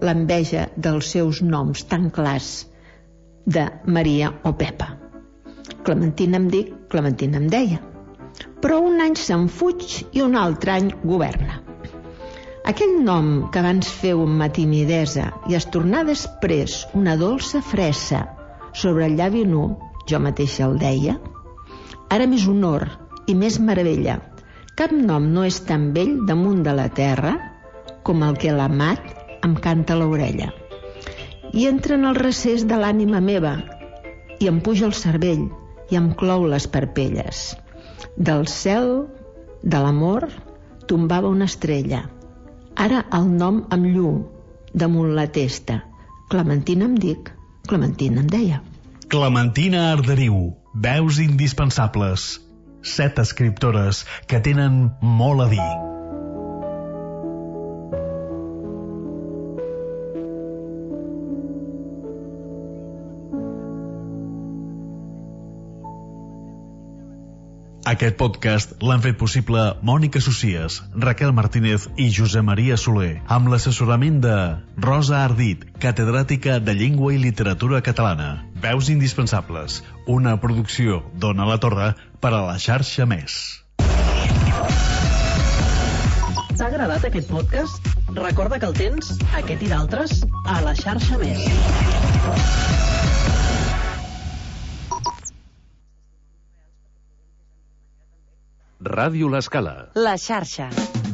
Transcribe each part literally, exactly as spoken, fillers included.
l'enveja dels seus noms tan clars de Maria o Pepa. Clementina em dic, Clementina em deia. Però un any se'n fuig i un altre any governa. Aquell nom que abans feu amb timidesa i es tornà després una dolça fressa sobre el llavi nu, jo mateixa el deia, ara més honor i més meravella. Cap nom no és tan vell damunt de la terra com el que l'amat em canta a l'orella. I entra en el recés de l'ànima meva i em puja el cervell i em clou les parpelles. Del cel, de l'amor, tombava una estrella. Ara el nom amb llum damunt la testa. Clementina em dic, Clementina em deia. Clementina Arderiu, veus indispensables. Set escriptores que tenen molt a dir. Aquest podcast l'han fet possible Mònica Socies, Raquel Martínez i Josep Maria Soler, amb l'assessorament de Rosa Ardit, catedràtica de Llengua i Literatura Catalana. Veus indispensables, una producció d'Ona la Torre per a la xarxa Més. T'ha agradat aquest podcast? Recorda que el tens, aquest i d'altres, a la xarxa Més. Ràdio L'Escala. La xarxa.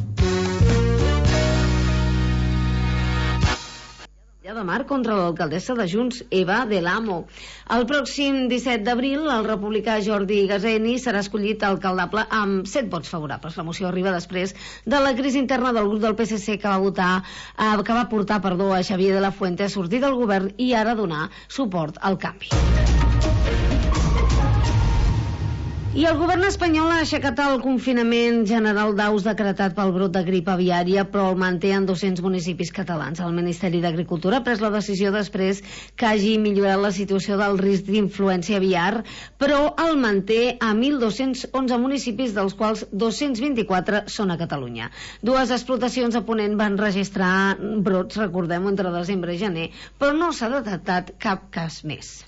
De mar contra l'alcaldessa de Junts, Eva Del Amo. El pròxim disset d'abril, el republicà Jordi Gazeni serà escollit alcaldable amb set vots favorables. La moció arriba després de la crisi interna del grup del P S C que va votar, eh, que va portar perdó, a Xavier de la Fuente a sortir del govern i ara donar suport al canvi. I el govern espanyol ha aixecat el confinament general d'aus decretat pel brot de grip aviària, però el manté en dos-cents municipis catalans. El Ministeri d'Agricultura ha pres la decisió després que hagi millorat la situació del risc d'influència aviar, però el manté a mil dos-cents onze municipis, dels quals dos-cents vint-i-quatre són a Catalunya. Dues explotacions a Ponent van registrar brots, recordem, entre desembre i gener, però no s'ha detectat cap cas més.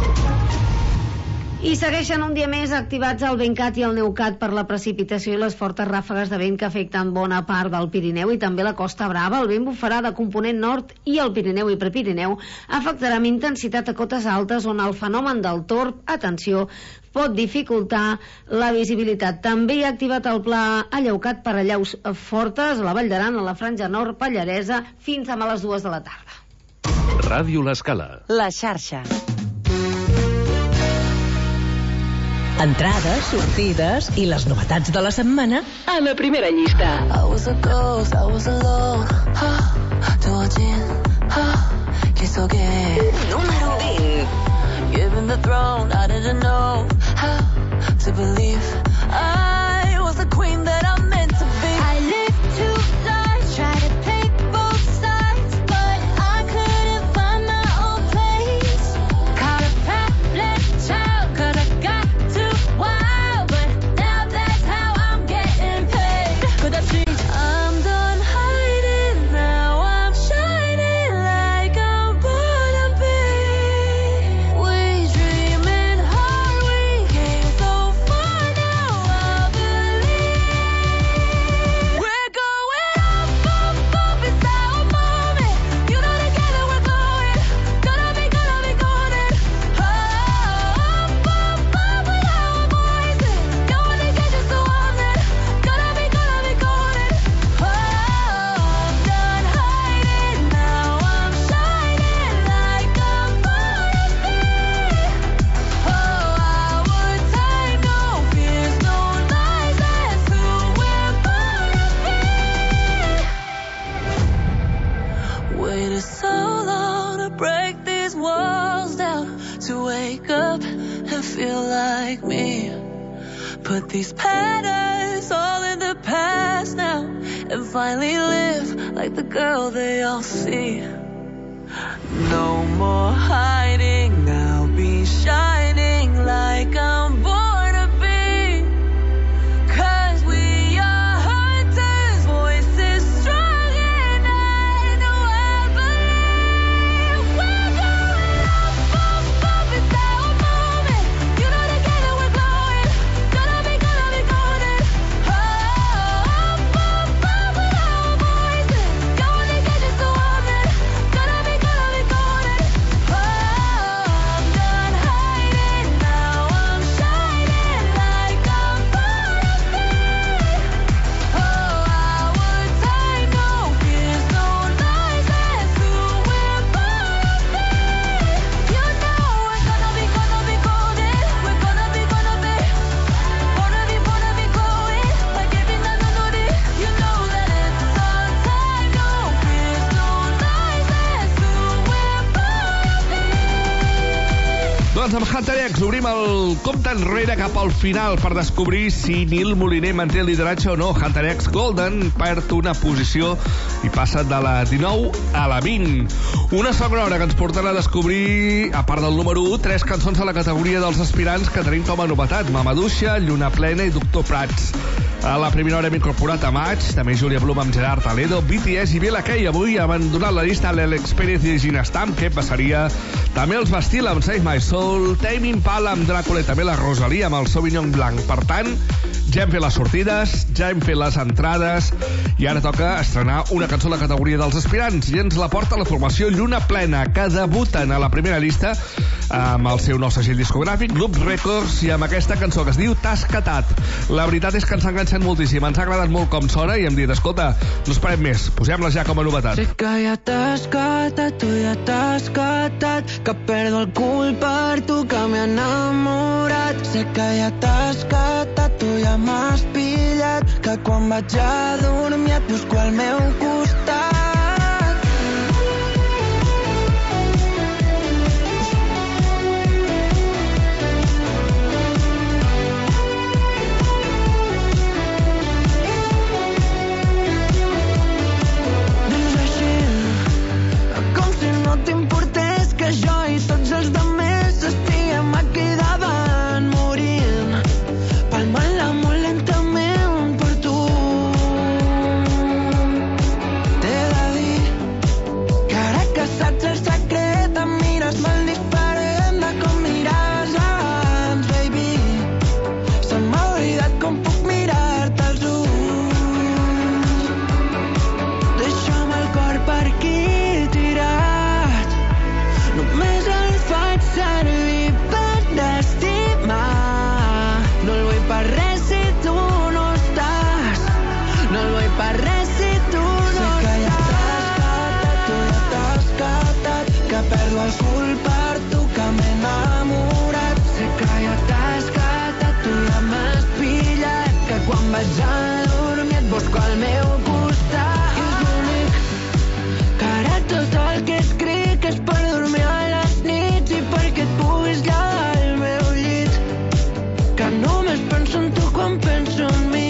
I segueixen un dia més activats el VentCat i el NeuCat per la precipitació i les fortes ràfegues de vent que afecten bona part del Pirineu i també la Costa Brava. El vent bufarà de component nord i el Pirineu i Prepirineu afectarà amb intensitat a cotes altes on el fenomen del torb, atenció, pot dificultar la visibilitat. També hi ha activat el pla alleucat per allaus fortes a la Vall d'Aran, a la Franja Nord, Pallaresa, fins a les dues de la tarda. Ràdio L'Escala. La xarxa. Entrades, sortides i les novetats de la setmana a la primera llista. I was a ghost, I was alone. 두어진 길 속에 Número vint. Given the throne, I didn't know how to believe I was the queen that I'm meant to be. I lived two lives, tried to pick both sides, but I couldn't find my own place. Caught a path, left child, cause I got too wild, but now that's how I'm getting paid. Could I change? I'm done hiding, now I'm shining like I'm born to be. We dreaming hard, we came so far, now I believe. We're going up, up, up, it's our moment. You know together we're going, gonna be, gonna be golden. Up, up, up, with our voices. No one to get you so I'm there. Gonna be, gonna be golden. Oh, I'm done hiding, now I'm shining like I'm born to be. Oh, our time, no fears, no lies, that's who we're born to be. Waited so long to break these walls down, to wake up and feel like me. Put these patterns all in the past now, and finally live like the girl they all see. No more hiding, I'll be shining like I'm born to be. Cause we are hunters, voices strong, and I know I doncs amb Hunter X obrim el compte enrere cap al final per descobrir si Nil Moliner manté el lideratge o no. Hunter X Golden perd una posició i passa de la dinou a la vint. Una segona hora que ens portarà a descobrir, a part del número u, tres cançons a la categoria dels aspirants que tenim com a novetat: Mamaduixa, Lluna Plena i Doctor Prats. A la primera hora hem incorporat a Maig, també Júlia Blum amb Gerard Toledo, B T S i Vila Kei. Avui ha abandonat la llista l'Alex Pérez i Gina Stam, que passaria. També els Bastille amb Save My Soul, Tame Impala amb Dràcula i també la Rosalia amb el Sauvignon Blanc. Per tant, ja hem fet les sortides, ja hem fet les entrades i ara toca estrenar una cançó a la categoria dels aspirants i ens la porta la formació Lluna Plena, que debuten a la primera llista amb el seu nou segell discogràfic, Loop Records, i amb aquesta cançó que es diu T'has catat. La veritat és que ens ha enganxat moltíssim, ens ha agradat molt com sona i hem dit, escolta, no esperem més, posem-la ja com a novetat. Sé que ja t'has catat, tu ja t'has catat, que perdo el cul per tu, que m'he enamorat. Sé que ja t'has catat, tu ja m'has pillat, que quan vaig a dormir et busco al meu costat. T'importés que jo i tots els demés estiguem aquí davant morint, palmant-la molt lentament per tu. T'he de dir que ara que saps el secret em mires molt diferent de com mires abans, baby. Se m'ha oblidat com puc mirar-te als ulls. Deixa'm el cor per aquí tirat, només el faig servir per estimar. No el vull per res si tu no estàs, no el vull per res si tu no estàs. Sé que ja t'has catat, tu ja t'has catat, que perdo el cul per tu, que m'he enamorat. Sé que ja t'has catat, tu ja m'has pillat, que quan vaig a dormir et busco al meu costat. I és l'únic que ara tot el que escric és per dormir a les nits i perquè et puguis quedar al meu llit, que només penso en tu quan penso en mi.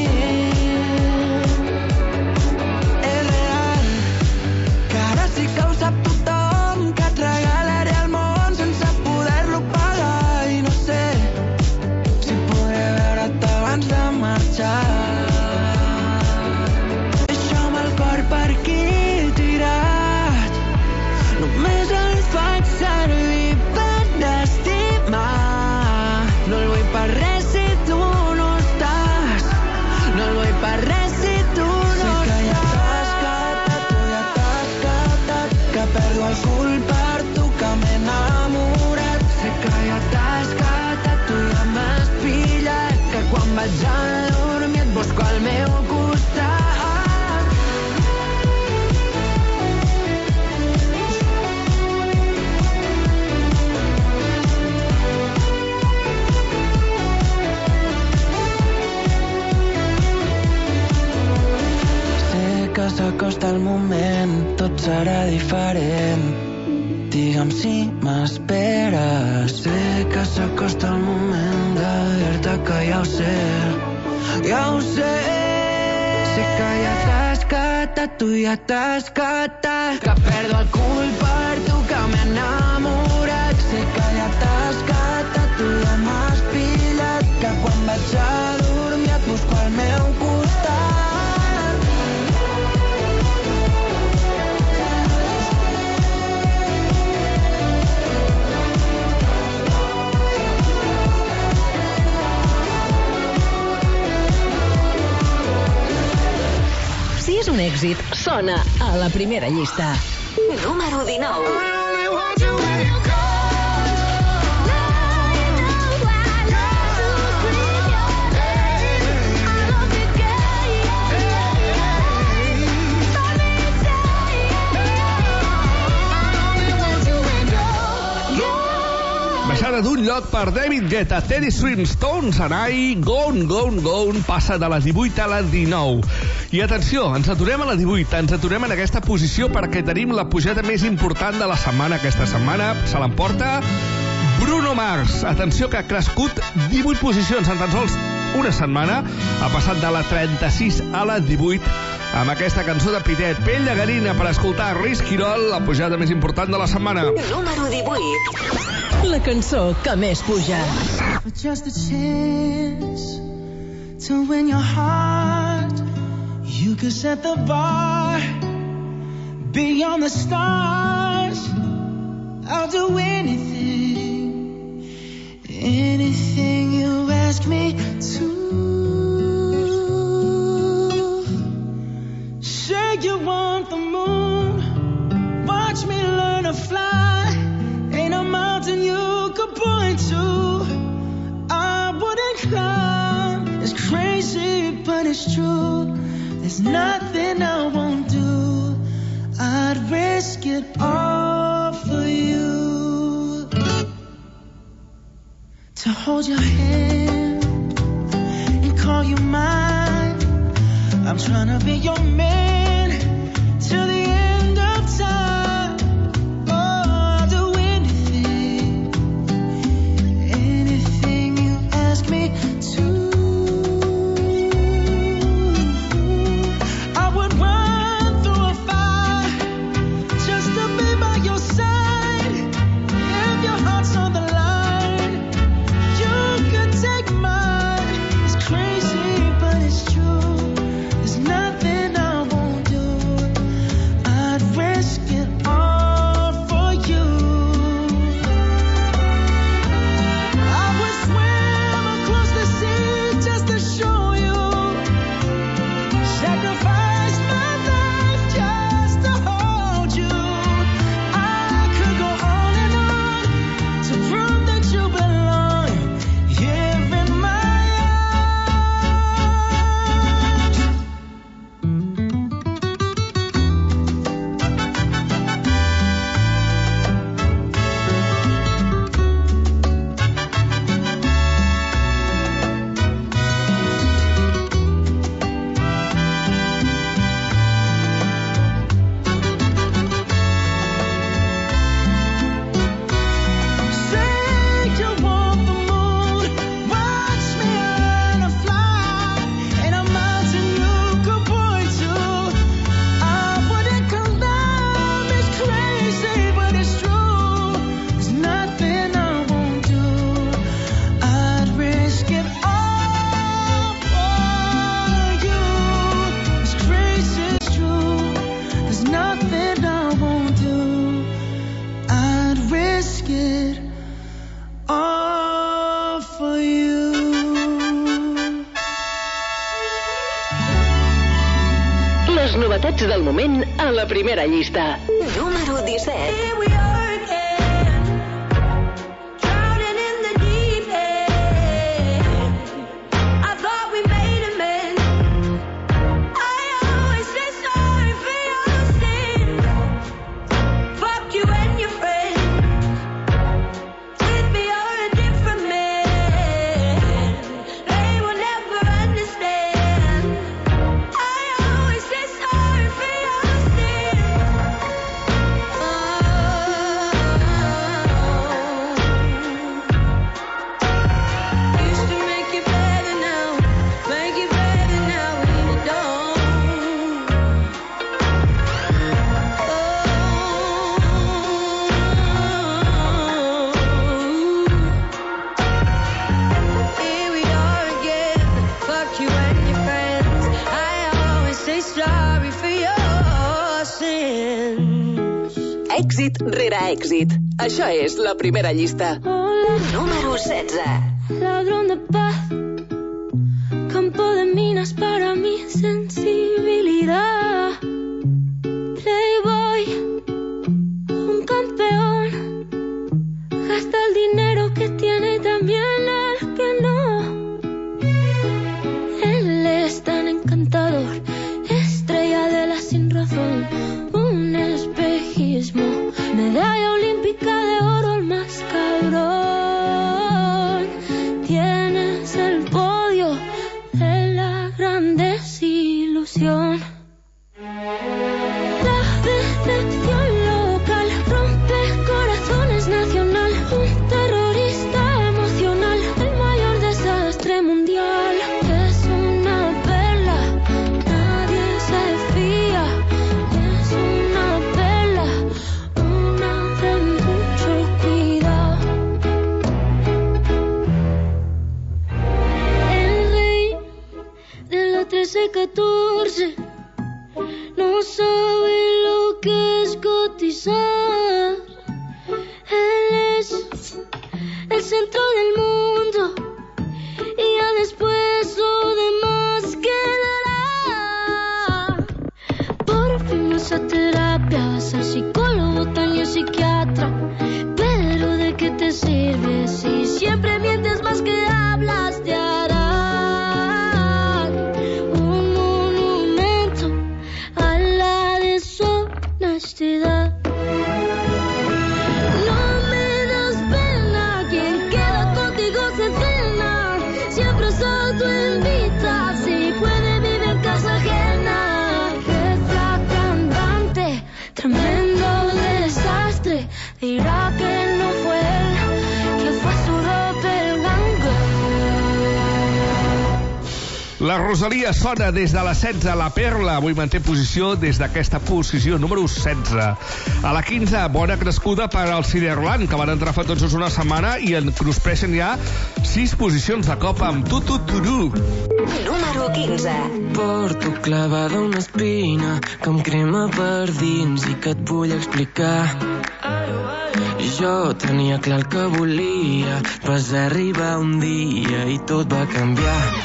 És real que ara sí que ho sap tothom, que et regalaré el món sense poder-lo pagar i no sé si podré veure't abans de marxar. Deixa'm el cor per aquí tirat, només el faig servir per estimar. No el vull per res si tu no estàs, no el vull per res si tu no estàs. Sé que ja t'has catat, tu ja t'has catat, que perdo el cul per tu, que m'he enamorat. Sé que ja t'has catat, tu ja m'has pillat, que quan vaig a dormir et busco al meu costat. Que s'acosta el moment, tot serà diferent. Digue'm si m'esperes. Sé que s'acosta el moment de dir-te que ja ho sé, ja ho sé. Sé que ja t'has catat, tu ja t'has catat, que perdo el cul per tu, que m'he enamorat. Sé que ja t'has catat, tu ja m'has pillat, que quan vaig a dormir et busco al meu costat. Si és un èxit, sona a la primera llista. Número dinou. Baixada d'un lloc per David Guetta, Teddy Swimstones, Anai, Gone, Gone, Gone, passa de la divuit a la dinou. I atenció, ens aturem a la divuit, ens aturem en aquesta posició perquè tenim la pujada més important de la setmana. Aquesta setmana se l'emporta Bruno Mars, atenció que ha crescut divuit posicions en tan sols una setmana, ha passat de la trenta-sis a la divuit amb aquesta cançó de Pitet, Pell de Gallina, per escoltar Riz Quirol, la pujada més important de la setmana. Número divuit. La cançó que més puja. Just a chance to win your heart. You could set the bar beyond the stars. I'll do anything, anything you ask me to. Say you want the moon, watch me learn to fly. Ain't a mountain you could point to I wouldn't climb. It's crazy, but it's true. There's nothing I won't do. I'd risk it all for you. To hold your hand and call you mine. I'm trying to be your man till the end of time. Oh, I'll do anything, anything you ask me to. I would run through a fire just to be by your side. If your heart's on the line, you could take mine. It's crazy, but it's true. There's nothing I won't do. I'd risk it all for you. I would swim across the sea just to show you. Sacrifice my life just to hold you. I could go on and on to prove that you belong here in my arms. Say you want the moon, watch me learn to fly. Ain't a mountain you could point to I wouldn't climb. It's crazy, but it's true. There's nothing I won't do. I'd risk it all for you. It's crazy, it's true. There's nothing I won't do. I'd risk it all for you. Les novetats del moment a la primera llista. Número disset. Here we are again, drowning in the deep end. I thought we made amends. I always say sorry for your sins. Fuck you and your friends. With me you're a different man. They will never understand. I always say sorry for your sins. Used to make it better now, make it better now when you don't. Here we are again, fuck you and your friends. I always say sorry for your sins. Èxit rere èxit. Això és la primera llista. Número setze. Ladrón de paz, campo de minas para mi sensibilidad. Playboy, un campeón, gasta el dinero que tiene y también el que no. Él es tan encantador, estrella de la sin razón, un espejismo, medalla olímpica de oro, el más cabrón. Tienes el podio de la gran desilusión. La decepción local rompe corazones nacional, un terror años psiquiatra. Pero ¿de qué te sirve si siempre mientes más que hablas? Te harán un monumento a la deshonestidad. Dirá que no fue él, que fue su doppelganger. La Rosalia sona des de la setze. La Perla avui manté posició des d'aquesta posició número setze. A la quinze, bona crescuda per al Ciderland, que van entrar fa tot just una setmana i en cruspeixen ja sis posicions de cop amb Tu Tu Turú. Número quinze. Porto clavada una espina que em crema per dins i que et vull explicar. Jo tenia clar el que volia, vas arribar un dia i tot va canviar.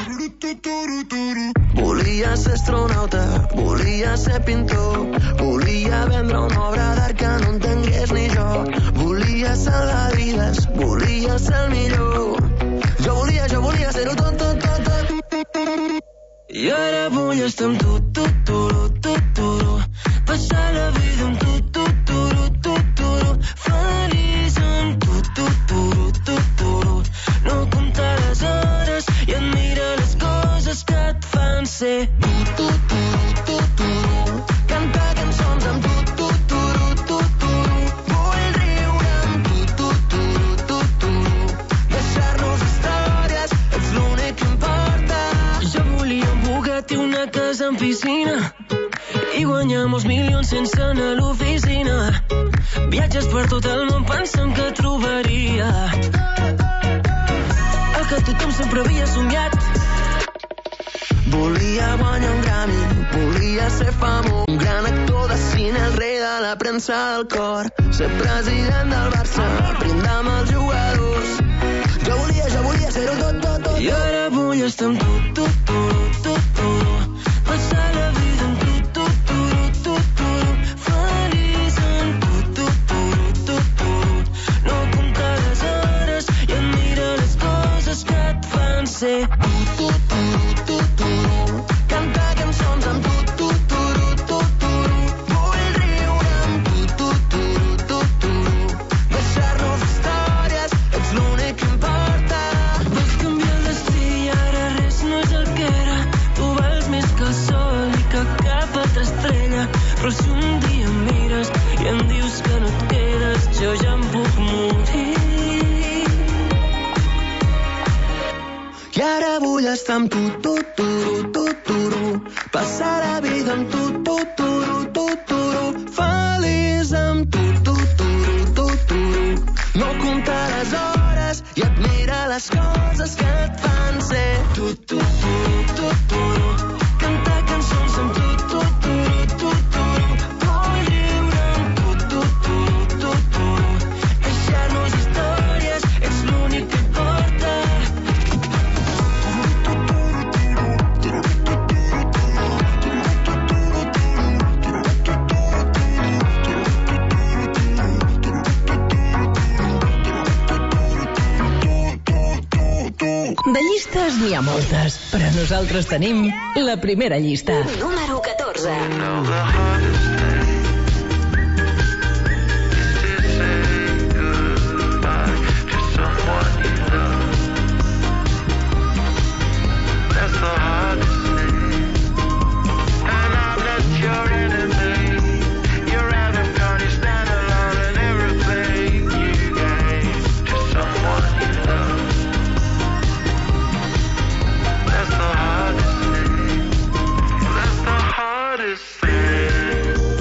Volia ser astronauta, volia ser pintor, volia vendre una obra d'art que no entengués ni jo. Volia salvar vides, volia ser el millor. Jo volia, jo volia ser-ho tot, tot, tot, tot. I ara vull estar amb tu, tu, tu, tu, tu, passar la vida amb tu, tu, tu, tu, tu, feliç amb tu, tu, tu, tu, tu, no comptar les hores i admirar les coses que et fan ser tu, tu, tu, tu, tu, cantar cançons amb tu, tu, tu, tu, tu, vull riure amb tu, tu, tu, tu, tu, deixar-nos històries, ets l'únic que importa. Jo volia un Bugatti, una casa amb piscina i guanyar molts milions sense anar a l'oficina. Viatges per tot el món pensant que trobaria el que tothom sempre havia somiat. Volia guanyar un Grammy, volia ser famós, un gran actor de cine, el rei de la premsa del cor, ser president del Barça, brindar amb els jugadors. Jo volia, jo volia ser-ho tot, tot, tot. I ara vull estar amb tu, tu, tu, tu, tu, passar la vida amb tu, tu, tu, tu, tu, feliç amb tu, tu, tu, tu, tu, no comptar les hores i admirar les coses que et fan ser tu, tu, tu, tu, tu, cantar cançons amb tu, tu, tu, tu, tu, vull riure amb tu, tu, tu, tu, tu, deixar-nos històries, ets l'únic que importa. Vas canviar el destí i ara res no és el que era. Tu vals més que el sol i que cap altra estrella. Però si un dia em mires i em dius que no et quedes, jo ja em puc morir. I ara vull estar amb tu, tu, tu, tu, tu, passar la vida amb tu, tu, tu, tu, tu, feliç amb tu, tu, tu, tu, tu, no comptar les hores i admirar les coses que et fan ser tu, tu, tu, tu, tu, cantar cançons amb tu, tu, tu, tu, tu, vull riure amb tu, tu, tu, tu, tu, deixar-nos històries, ets l'únic que importa. De llistes n'hi ha moltes, però nosaltres tenim la primera llista. Número catorze. Hardest thing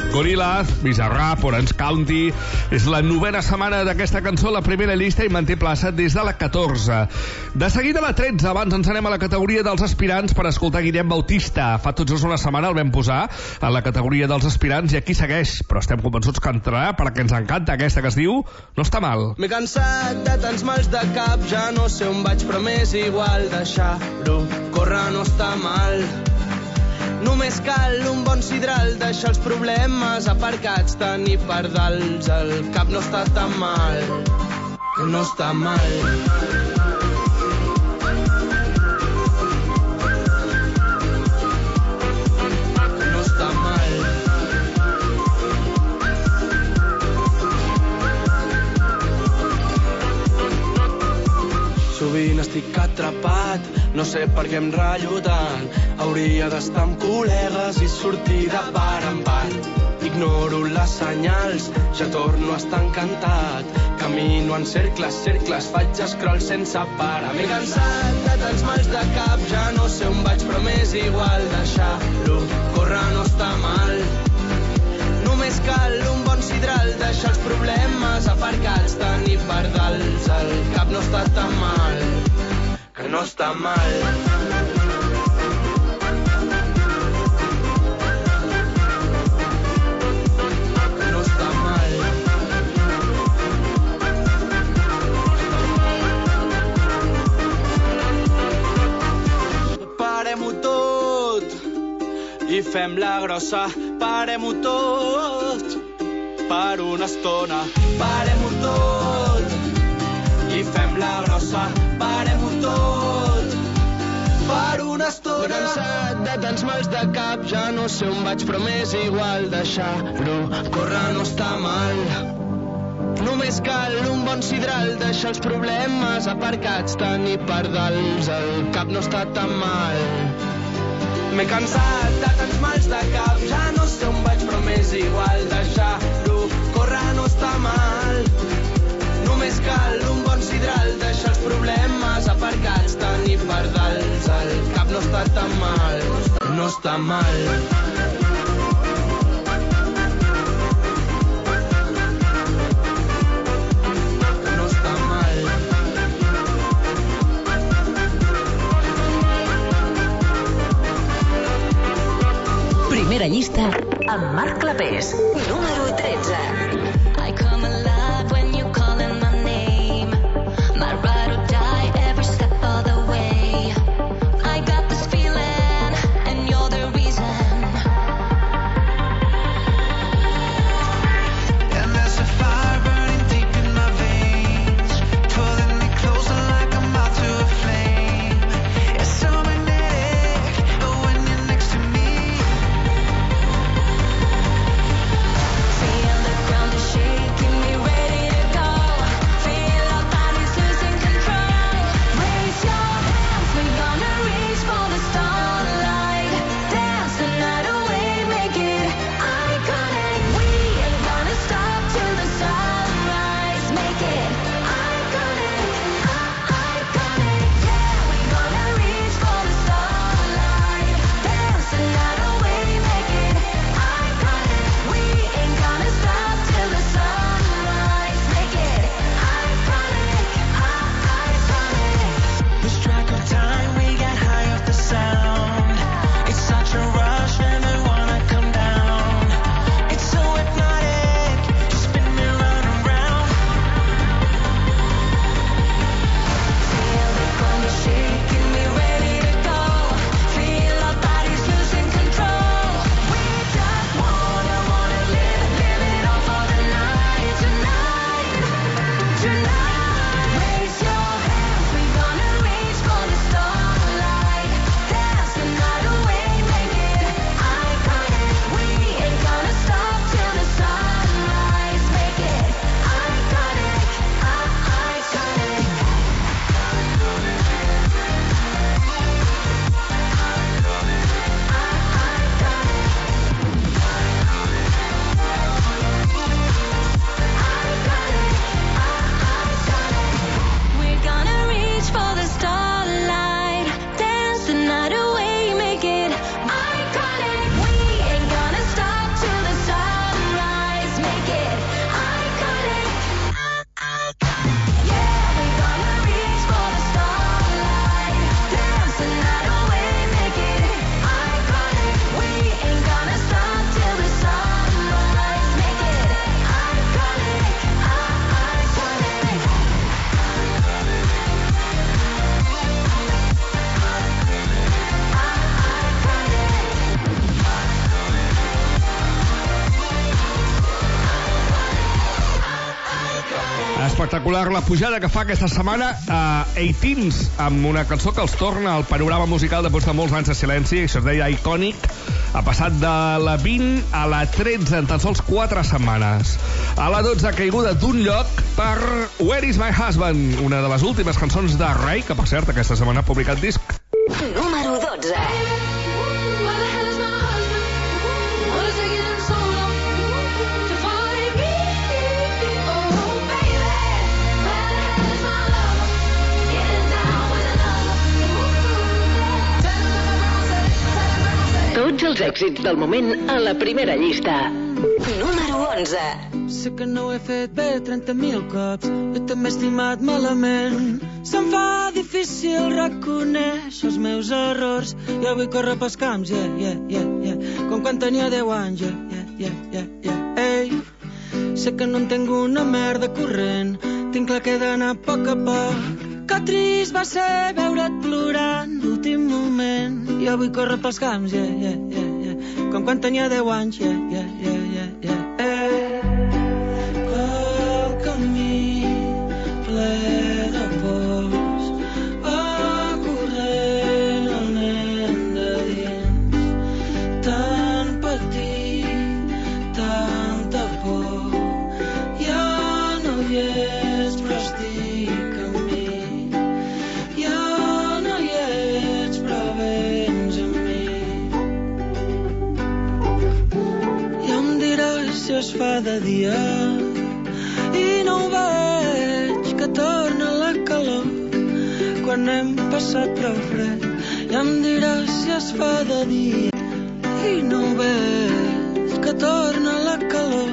Gorillaz, Bizarrap, Orange County. És la novena setmana d'aquesta cançó, la primera llista, i manté plaça des de la catorze. De seguida la tretze, abans ens anem a la categoria dels aspirants per escoltar Guillem Bautista. Fa tot just una setmana el vam posar a la categoria dels aspirants i aquí segueix, però estem convençuts que entrarà perquè ens encanta aquesta que es diu No està mal. M'he cansat de tants mals de cap, ja no sé on vaig, però m'és igual, deixar-ho córrer no està mal. Només cal un bon sidral, deixar els problemes aparcats, tenir pardals al cap no està tan mal, que no està mal. Sovint estic atrapat, no sé per què em ratllo tant. Hauria d'estar amb col·legues i sortir de part en part. Ignoro les senyals, ja torno a estar encantat. Camino en cercles, cercles, faig scroll sense parar. M'he cansat de tants mals de cap, ja no sé on vaig, però m'és igual, deixar-lo córrer no està mal. Només cal un bon sidral, deixar els problemes aparcats, tenir pardals al cap no està tan mal, que no està mal. Que no està mal. Parem-ho tot i fem la grossa, parem-ho tot per una estona. Parem-ho tot i fem la grossa, parem-ho tot per una estona. M'he cansat de tants mals de cap, ja no sé on vaig, però m'és igual, deixar-ho córrer no està mal. Només cal un bon sidral, deixar els problemes aparcats, tenir pardals al cap no està tan mal. M'he cansat de tants mals de cap, ja no sé on vaig, però m'és igual, deixar-ho córrer no està mal. Només cal un bon sidral, deixar els problemes aparcats, tenir pardals al cap no està tan mal, no està mal. Primera llista amb Marc Clapés. Número tretze. I come alive when you calling my name. My ride or die every step of the way. I got this feeling and you're the reason. And there's a fire burning deep in my veins, pulling me closer like a moth to a flame. It's so magnetic when you're next to me. See, underground is espectacular la pujada que fa aquesta setmana a Eighteens, amb una cançó que els torna al panorama musical després de molts anys de silenci. Això es deia Iconic. Ha passat de la vint a la tretze en tan sols quatre setmanes. A la dotze ha caiguda d'un lloc per Where is my husband, una de les últimes cançons de Ray, que per cert aquesta setmana ha publicat disc. Número dotze. Tots els èxits del moment a la primera llista. Número onze. Sé que no ho he fet bé trenta mil cops, jo també he estimat malament. Se'm fa difícil reconèixer els meus errors. Jo vull córrer pels camps, yeah, yeah, yeah, yeah. Com quan tenia deu anys, yeah, yeah, yeah, yeah, yeah. Ei, sé que no entenc una merda corrent, tinc clar que he d'anar a poc a poc. Que trist va ser veure't plorant l'últim moment. Jo vull córrer pels camps, yeah, yeah, yeah, yeah. Com quan tenia deu anys, yeah, yeah, yeah, yeah, yeah. Eh, pel camí ple de pors va corrent el nen de dins. Tan petit, tanta por, ja no hi és, però estic amb mi. Si es fa de dia i no ho veig, que torna la calor quan hem passat prou fred. Ja em diràs si es fa de dia i no ho veig, que torna la calor.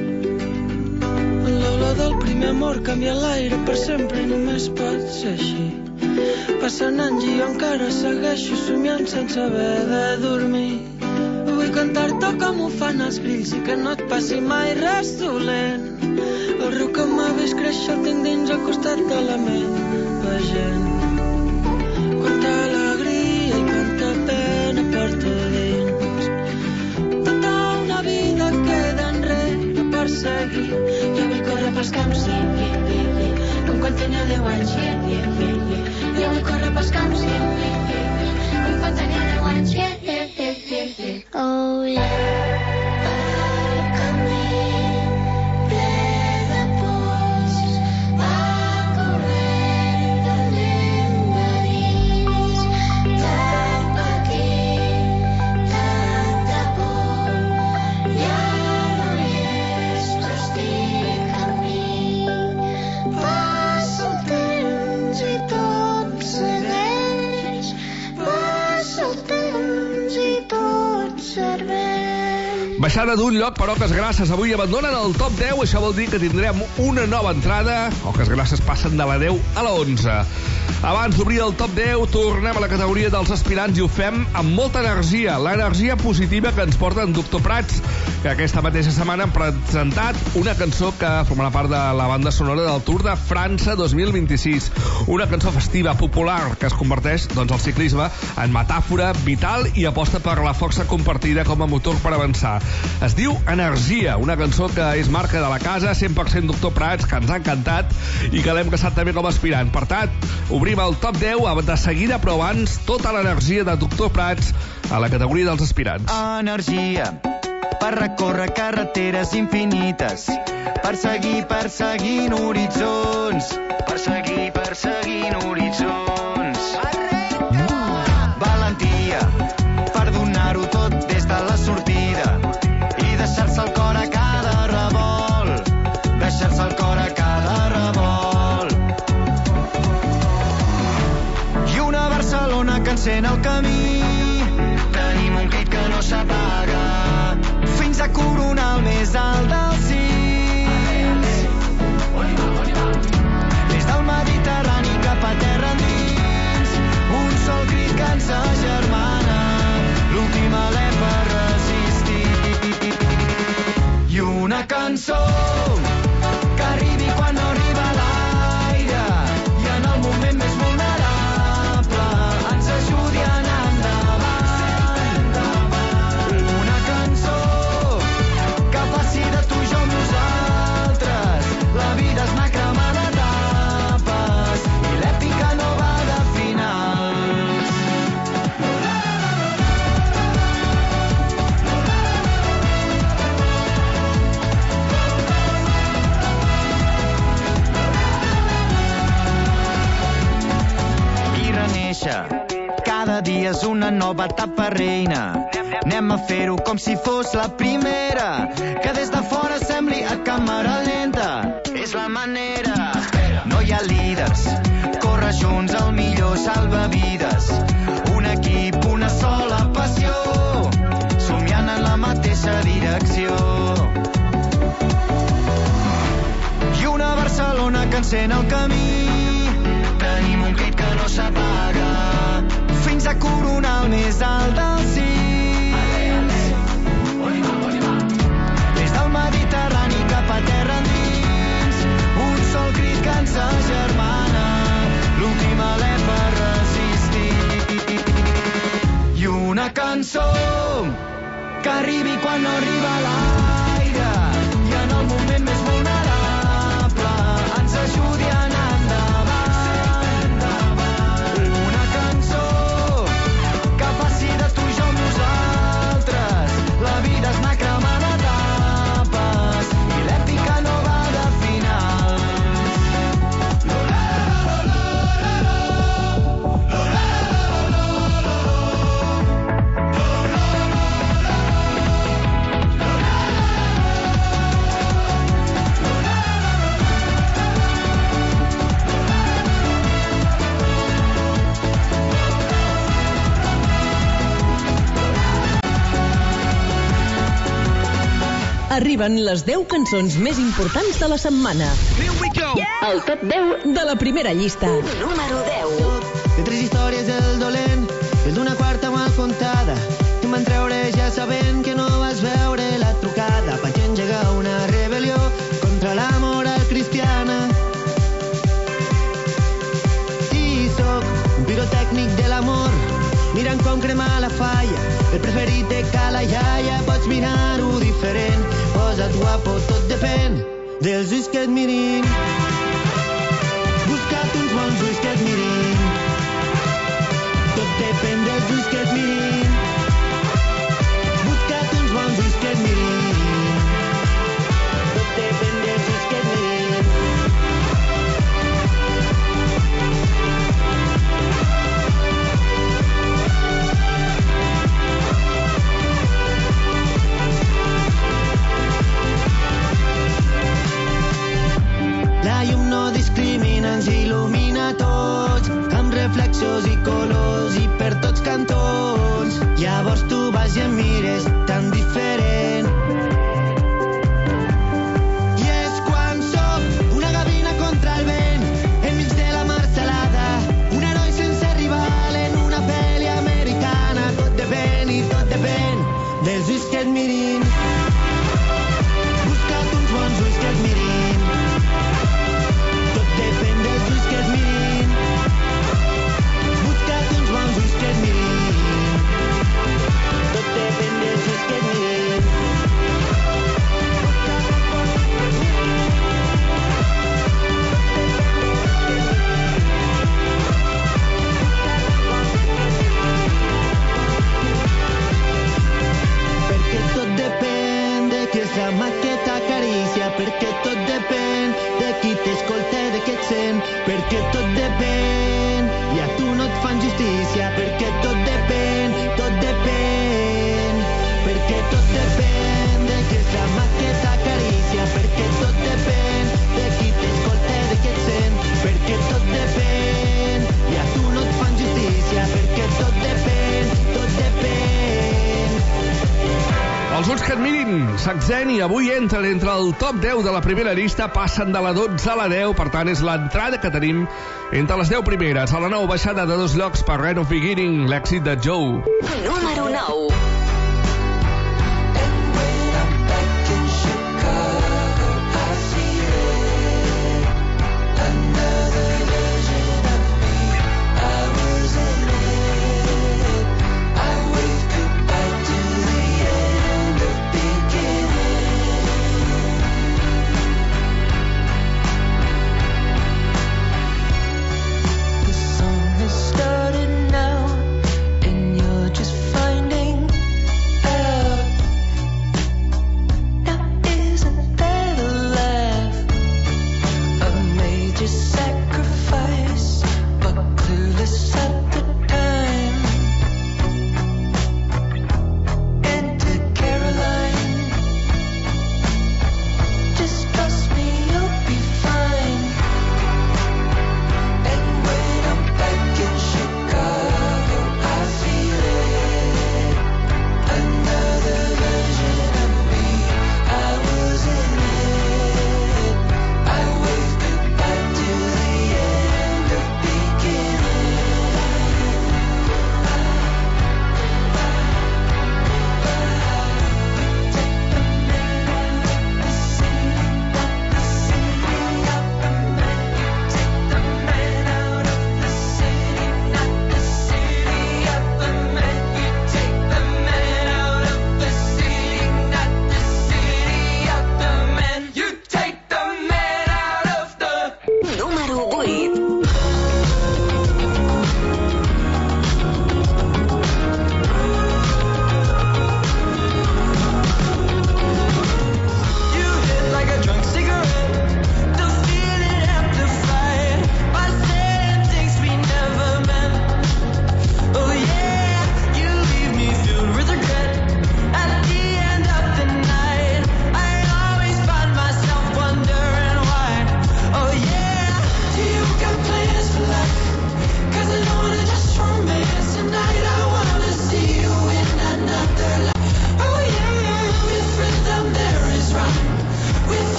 L'olor del primer amor canvia l'aire per sempre i només pot ser així. Passen anys i jo encara segueixo somiant sense haver de dormir. Vull cantar-te com ho fan els grills i que no et passi mai res dolent. El riu que m'ha vist créixer el tinc dins al costat de la meva gent. Quanta alegria i quanta pena porto dins. Tota una vida queda enrere per seguir. Jo vull córrer pels camps, yeah, yeah, yeah, yeah. Com quan tenia deu anys, yeah, yeah, yeah, yeah. Jo vull córrer pels camps, yeah, yeah, yeah, yeah. Com quan tenia deu anys, yeah, yeah, yeah, yeah, yeah. Oh, yeah. Baixada d'un lloc, però Oques Grasses avui abandonen el top deu. Això vol dir que tindrem una nova entrada. Oques Grasses passen de la deu a la onze. Abans d'obrir el top deu, tornem a la categoria dels aspirants i ho fem amb molta energia. L'energia positiva que ens porta en Doctor Prats, que aquesta mateixa setmana han presentat una cançó que formarà part de la banda sonora del Tour de França dos mil vint-i-sis. Una cançó festiva, popular, que es converteix doncs, el ciclisme en metàfora vital i aposta per la força compartida com a motor per avançar. Es diu Energia, una cançó que és marca de la casa, cent per cent Doctor Prats, que ens ha encantat i que l'hem caçat també com a aspirant. Per tant, obrim el top deu de seguida, però abans tota l'energia de Doctor Prats a la categoria dels aspirants. Energia per recórrer carreteres infinites, per seguir perseguint horitzons, per seguir perseguint horitzons. Valentia per donar-ho tot des de la sortida i deixar-se el cor a cada revolt, deixar-se el cor a cada revolt. I una Barcelona que encén el camí, tenim un crit que no s'apaga fins a coronar el més alt dels cims. Des del Mediterrani cap a terra endins, un sol crit que ens agermana, l'últim alè per resistir. I una cançó que arribi quan no arriba l'aire i en el moment més vulnerable ens ajudi a anar endavant. Una cançó que faci de tu i jo nosaltres, la vida es m'ha cremat una nova etapa, reina. Anem a fer-ho com si fos la primera, que des de fora sembli a càmera lenta. És la manera. No hi ha líders, córrer junts el millor salvavides. Un equip, una sola passió, somiant en la mateixa direcció. I una Barcelona que encén el camí. Tenim un crit que no s'apaga, fins a coronar el més alt dels cims. Des del Mediterrani cap a terra endins, un sol crit que ens agermana, l'últim alè per resistir. I una cançó que arribi quan no arriba l'aire, i en el moment més vulnerable ens ajudi a anar endavant. Una cançó que faci de tu i jo nosaltres. La vida és anar cremant etapes i l'èpica no va de finals. Arriben les deu cançons més importants de la setmana. El top deu de la primera llista. Número deu. De tres històries del dolent, el d'una quarta mal contada, que em van treure ja sabent que no vas veure la trucada. Vaig engegar una rebel·lió contra la moral cristiana. I sóc un pirotècnic de l'amor, mirant com cremar la falla, el preferit de cala iaia. Pots mirar-ho diferent, posa't guapo, tot depèn dels ulls que et mirin. Busca't uns bons ulls que et mirin, tot depèn dels ulls que et mirin. Busca't uns bons ulls que et mirin, tot depèn dels ulls que et mirin. La llum no discrimina, ens il·lumina a tots, amb reflexos i colors i per tots cantons. Llavors tu vas i em mires tan diferent. I és quan sóc una gavina contra el vent, enmig de la mar salada, un heroi sense rival en una pel·li americana. Tot depèn i tot depèn dels ulls que et mirin. Busca't uns bons ulls que et mirin, depèn dels ulls que et mirin. Busca't uns bons ulls que et mirin, tot depèn dels ulls que et mirin. Perquè tot depèn de qui és la mà que t'acaricia, perquè tot depèn de qui t'escolta i de qui et sent, perquè tot depèn i a tu no et fan justícia, perquè tot depèn, tot depèn, perquè tot depèn de qui és la mà que t'acaricia, perquè tot depèn de qui t'escolta i de qui et sent, perquè tot depèn i a tu no et fan justícia, perquè tot depèn, tot depèn. Els ulls que et mirin, Saxeni, avui entren entre el top deu de la primera llista, passen de la dotze a la deu, per tant és l'entrada que tenim entre les deu primeres. A la nou, baixada de dos llocs per Rain of Beginning, l'èxit de Joe. Número nou. Started now, and you're just finding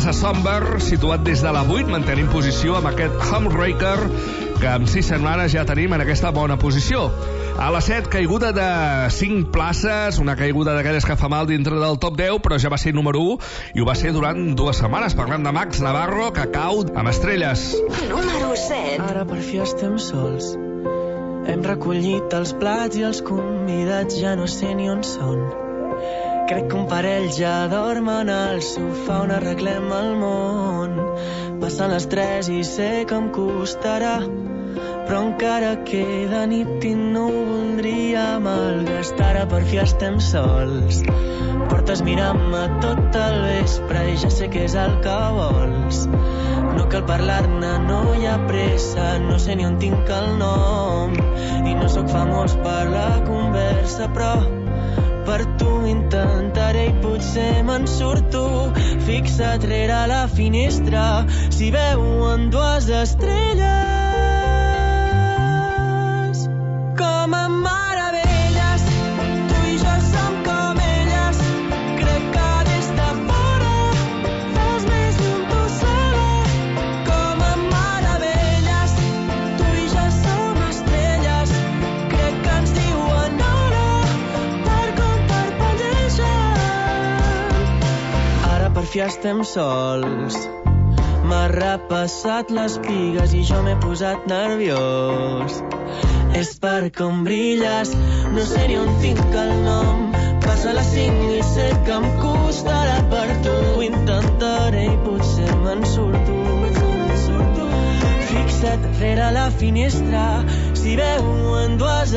Casa Somber, situat des de la vuit, mantenim posició amb aquest Homewrecker, que amb sis setmanes ja tenim en aquesta bona posició. A la set, caiguda de cinc places, una caiguda d'aquelles que fa mal dintre del top deu, però ja va ser número u, i ho va ser durant dues setmanes. Parlem de Max Navarro, que cau amb estrelles. Número set. Ara per fi estem sols. Hem recollit els plats i els convidats ja no sé ni on són. Crec que un parell ja dormen al sofà on arreglem el món. Passen les tres i sé que em costarà, però encara queda nit i no ho voldria malgastar. Ara per fi estem sols. Portes mirant-me tot el vespre i ja sé què és el que vols. No cal parlar-ne, no hi ha pressa, no sé ni on tinc el nom. I no sóc famós per la conversa, però per tu intentaré i potser me'n surto. Fixa't rere la finestra si veuen dues estrelles com a meravelles. Tu i jo som com elles. Crec que des de fora fas més llum tu sola. Com a meravelles. Tu i jo som estrelles. Crec que ens diuen hora per com parpellegen. Ara per fi estem sols. M'ha repassat les pigues i jo m'he posat nerviós. És per com brilles, no sé ni on tinc el nom. Passa les cinc i sé que em costarà per tu. Intentaré i potser me'n surto. Fixa't rere la finestra si veuen dues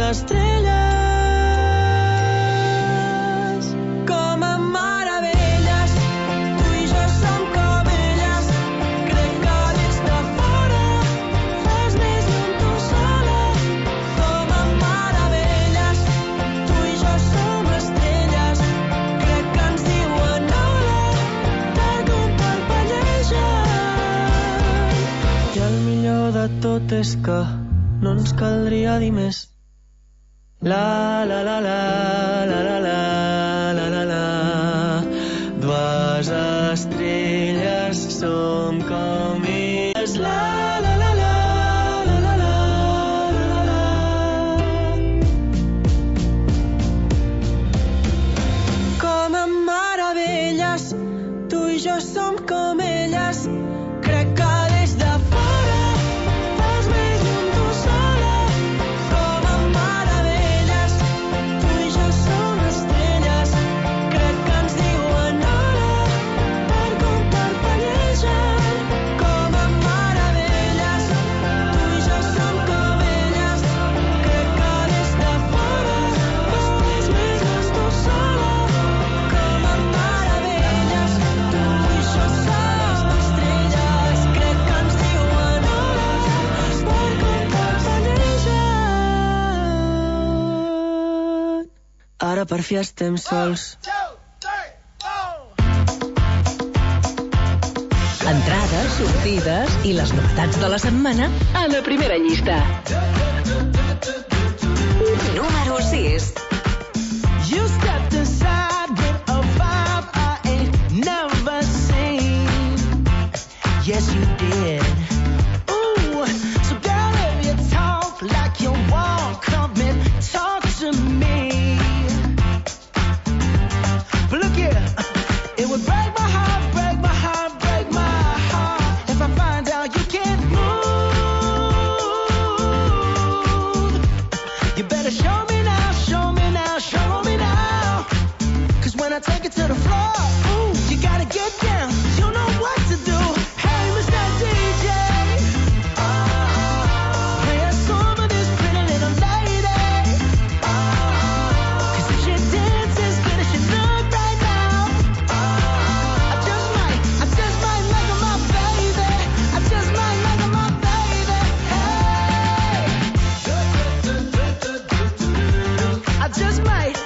estrelles com a meravelles. Tu i jo som com elles. Crec que des de fora fas més llum tu sola. Com a meravelles. Tu i jo som estrelles. Crec que ens diuen hora per com parpellegen. I el millor de tot és que no ens caldria dir més. La la la la la la la la la la. Dues estrelles som com elles. La la la la la la la la la. Com a meravelles, tu i jo som com elles. Crec que des de fora fas més llum tu sola. Com a meravelles, tu i jo som estrelles. Crec que ens diuen hora per com parpellegen. Com a meravelles, tu i jo som com elles. Crec que des de fora fas més més llum tu sola. Com a meravelles, tu i jo som estrelles. Crec que ens diuen hora per com parpellegen. Ara per fi estem sols. Entrades, sortides i les novetats de la setmana a la primera llista. Número sis. You stepped inside with a vibe I ain't never seen. Yes, you did. Ooh, so girl, if you talk like you want, come and talk to me. But look here, it would break my heart, break my heart, break my heart if I find out you can't move. You better show me now, show me now, show me now. Cause when I take it to the floor, ooh, you gotta get down. You know what to do. Hey, Mister D J, play a song for this pretty little lady. Cause if she dances as good as she look right now, I just might, I just might make her my baby. I just might make her my baby. Hey, I just might.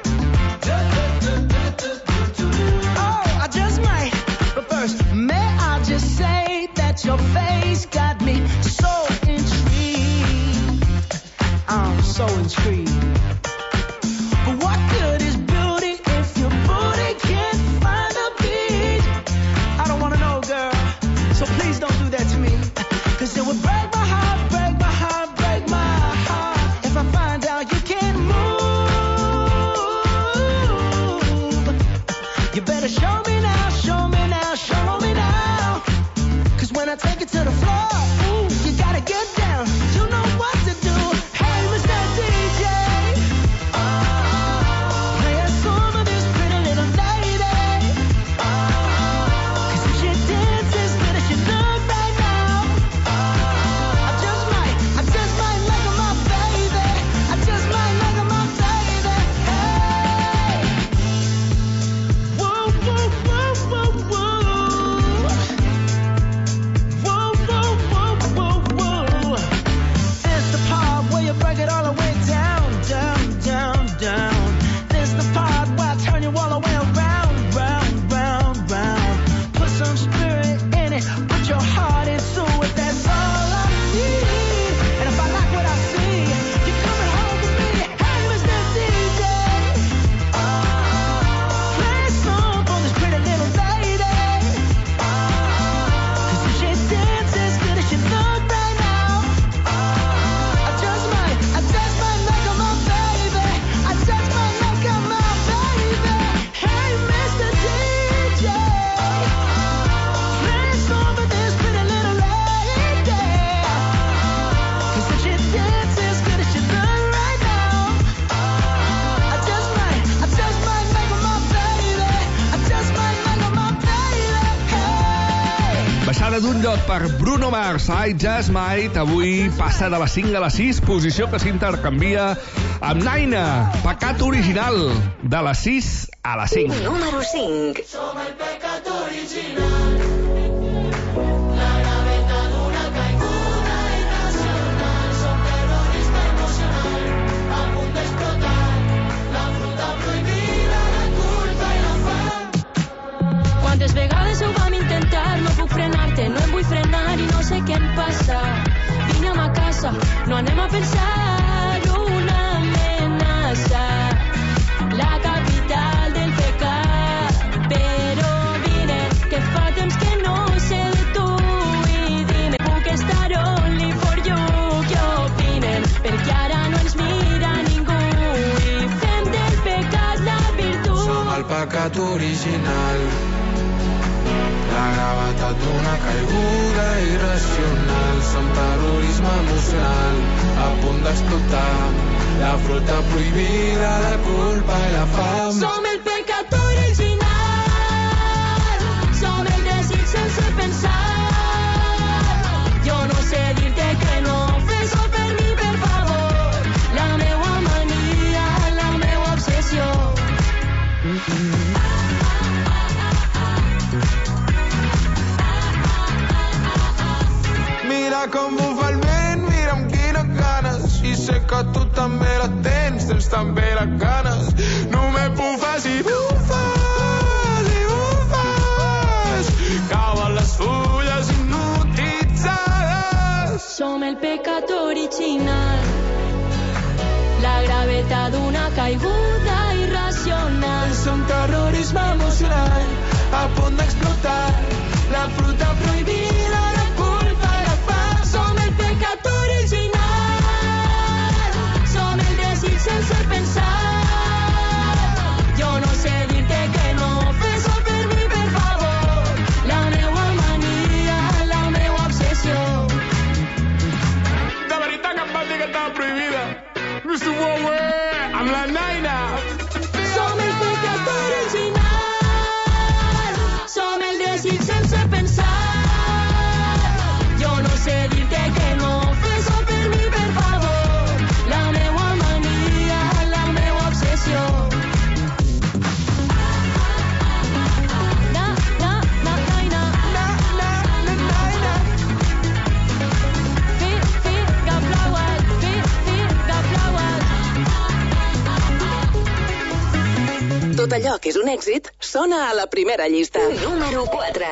Oh, I just might. But first, may I just say that your face got me so intrigued. I'm so intrigued. But what good is beauty if your booty can't find a beat? I don't wanna know pujada d'un lloc per Bruno Mars, I Just Might. Avui passa de les cinc a les sis, posició que s'intercanvia amb Naina, Pecat Original, de les sis a les cinc. Número cinc. Som el pecat original. La gravetat d'una caiguda irracional. Som terrorisme emocional. A punt d'explotar. La fruta prohibida, la culpa i la fam. Quantes vegades ho vam intentar, no puc frenar-te, no em vull frenar i no sé què em passa. Vine'm a casa, no anem a pensar una amenaça. La capital del pecat, però vine, que fa temps que no sé de tu i dime, puc estar only for you, què opinen? Perquè ara no ens mira ningú i fem del pecat la virtut. Som el pecat original. La gravetat d'una caiguda irracional. Som terrorisme emocional, a punt d'explotar. La fruta prohibida, la culpa i la fam. Som el pecat original. Som el desig sense pensar. Jo no sé dir-te que no, fes-ho per mi, per favor. La meua mania, la meua obsessió. Mira com bufa el vent, mira amb quines ganes. I sé que tu també la tens, tens també les ganes. Només bufes i bufes i bufes. Cauen les fulles hipnotitzades. Som el pecat original. La gravetat d'una caiguda irracional. Som terrorisme emocional, a punt d'explotar. La fruta prohibida, la culpa i la fam. Som el pecat original. Som el desig sense pensar. Jo no sé dir-te que no, fes-ho per mi, per favor. La meua mania, la meua obsessió. De veritat que em van dir que estava prohibida. mister Wowe, amb la Naina. Som el pecat original. Som el desig sense pensar. Jo no sé dir-te que no, fes-ho per mi, per favor. La meua mania, la meua obsessió. Na, na, na, naina. Na, na, na, Naina. Fi, fi, que flaues. Fi, fi, que flaues. Tot allò que és un èxit sona a la primera llista. Número quatre.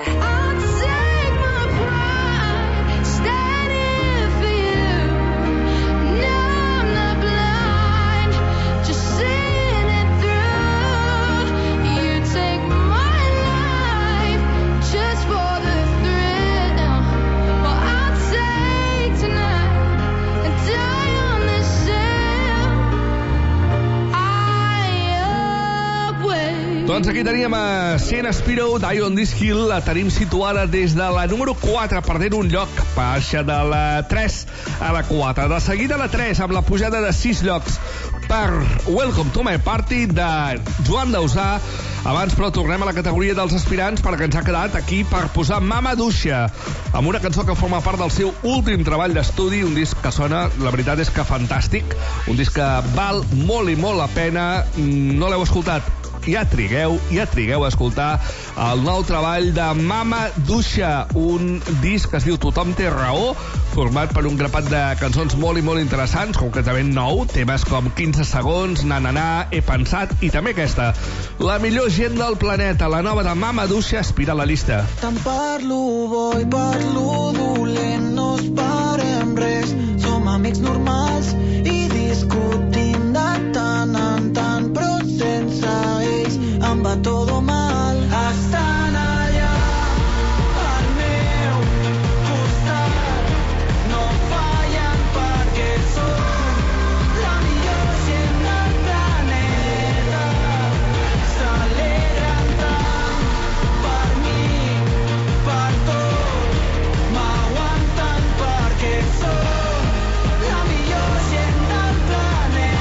Doncs aquí teníem a Shane Spiro, Die on This Hill. La tenim situada des de la número quatre, perdent un lloc. Baixa de la tres a la quatre. De seguida la tres, amb la pujada de sis llocs per Welcome to My Party, de Joan Dausà. Abans, però, tornem a la categoria dels aspirants, perquè ens ha quedat aquí per posar Mama Duixa, amb una cançó que forma part del seu últim treball d'estudi, un disc que sona, la veritat és que fantàstic, un disc que val molt i molt la pena. No l'heu escoltat? Ja trigueu, ja trigueu a escoltar el nou treball de Mama Duixa, un disc que es diu Tothom té raó, format per un grapat de cançons molt i molt interessants, concretament nou, temes com quinze segons, Na Na Na, He pensat, i també aquesta, La millor gent del planeta, la nova de Mama Duixa, aspira a la llista. Tant parlo bo i parlo dolent, no esperem res, som amics normals i discutim de tant en tant, però sense ells em va todo mal. Estan allà al meu costat, no fallen perquè som la millor gent del planeta. S'alegren tant per mi, per tot, m'aguanten perquè som la millor gent del planeta.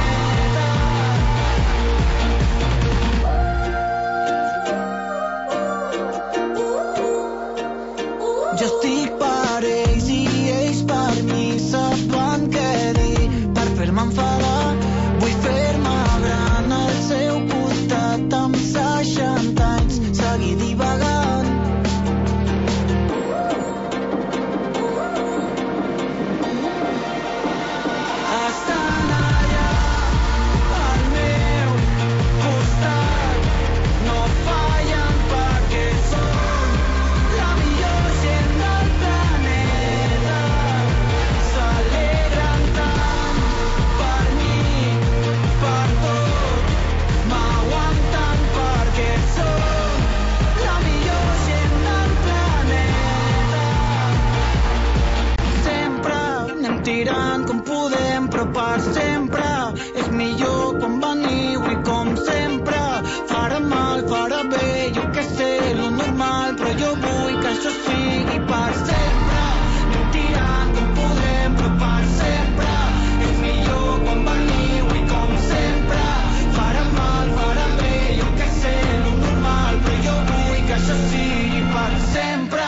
enfadar. Vull fer-me gran al seu costat amb seixanta anys, seguir divagant. Estan allà al meu costat, no fallen perquè són la millor gent del planeta. S'alegren tant per mi, per tot, m'aguanten perquè són la millor gent del planeta. Sempre anem tirant com podem, però per sempre és millor quan veniu i com sempre farà mal, farà bé, jo que sé, lo normal, però jo vull que això sigui per sempre. Anem tirant com podem, però per sempre és millor quan veniu i com sempre farà mal, farà bé, jo que sé, lo normal, però jo vull que això sigui per sempre.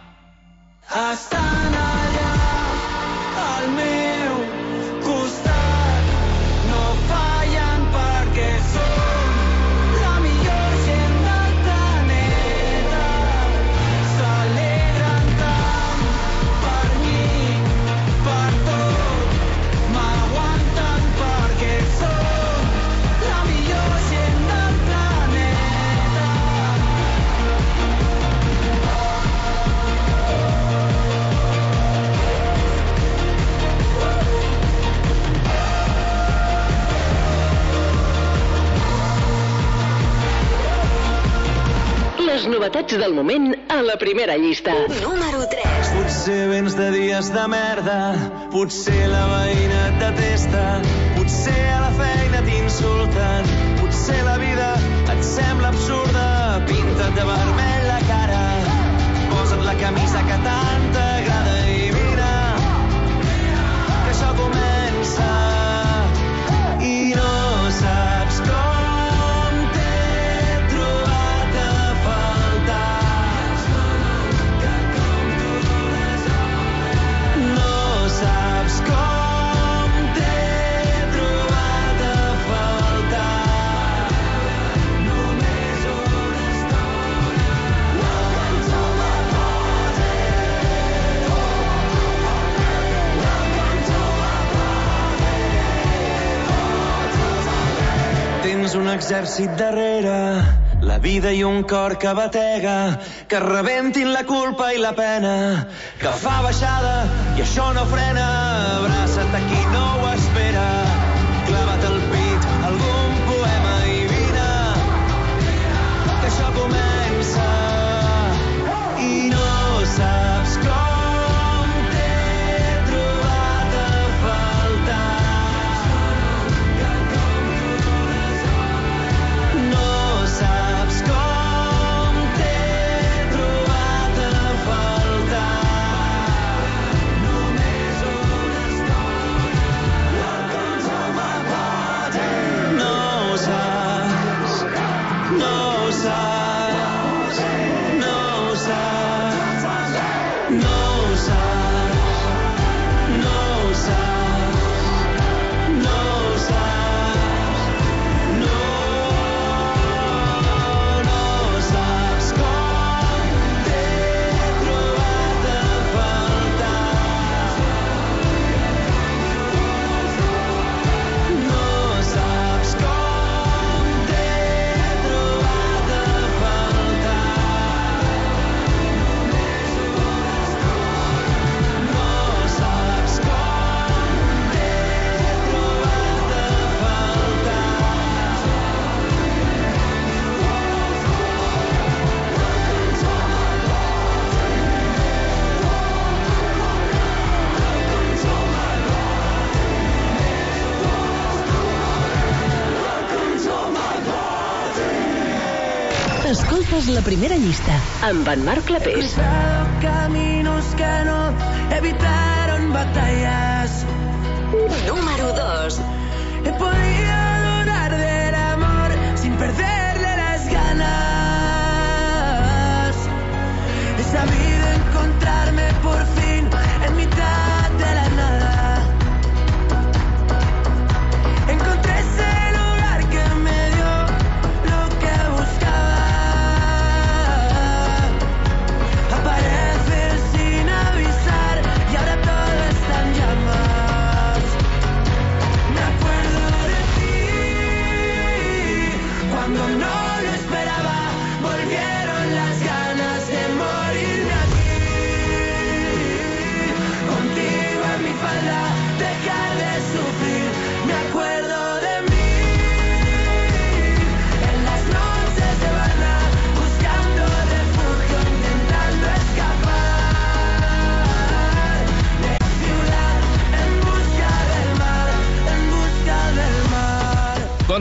Estan allà al meu costat, no fallen perquè són la millor gent del planeta. S'alegren tant per mi, per tot, m'aguanten perquè són la millor gent del planeta. Les novetats del moment a la primera llista. Número tres. Potser vens de dies de merda, potser la veïna et detesta, potser a la feina t'insulten, potser la vida et sembla absurda. Pinta't de vermell la cara, posa't la camisa que tant t'agrada i mira que això comença i no saps com t'he trobat a faltar. No saps com t'he trobat a faltar. Només una estona. Welcome to my party. Welcome to my party. Tens un exèrcit darrere, la vida i un cor que batega, que rebentin la culpa i la pena, que fa baixada i això no frena. Abraça't a qui no ho espera, clava't al pit algun poema i vine que això comença i no saps com t'he trobat a faltar. No saps com t'he trobat a faltar. Només una estona. Welcome to my party. No ho saps, no ho saps, no ho saps, no ho saps, no ho saps, no ho saps, no, no saps com t'he trobat a faltar. No saps com t'he trobat a faltar. Només una estona. No saps com t'he trobat a Escoltes la primera llista. Amb en Marc Clapés. Caminos que no evitaron batallas. Número dos. He podido dudar del amor sin perderle las ganas. He sabido encontrarme por fin en mitad de la nada.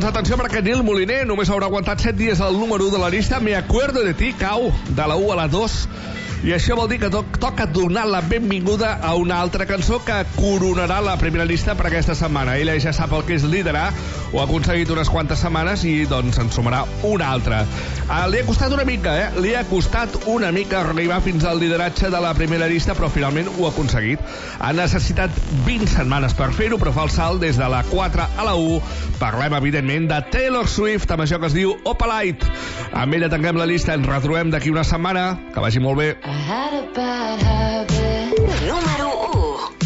Doncs atenció, perquè Nil Moliner només haurà aguantat set dies al número u de la llista. Me acuerdo de ti, cau de la u a la dos. I això vol dir que to toca donar la benvinguda a una altra cançó que coronarà la primera llista per aquesta setmana. Ella ja sap el que és liderar, ho ha aconseguit unes quantes setmanes i doncs en sumarà una altra. Uh, li ha costat una mica, eh? Li ha costat una mica arribar fins al lideratge de la primera llista, però finalment ho ha aconseguit. Ha necessitat vint setmanes per fer-ho, però fa el salt des de la quatre a la u. Parlem, evidentment, de Taylor Swift, amb això que es diu Opalite. Amb ella tanquem la llista, ens retrobem d'aquí una setmana. Que vagi molt bé. I had a bad habit. Número u.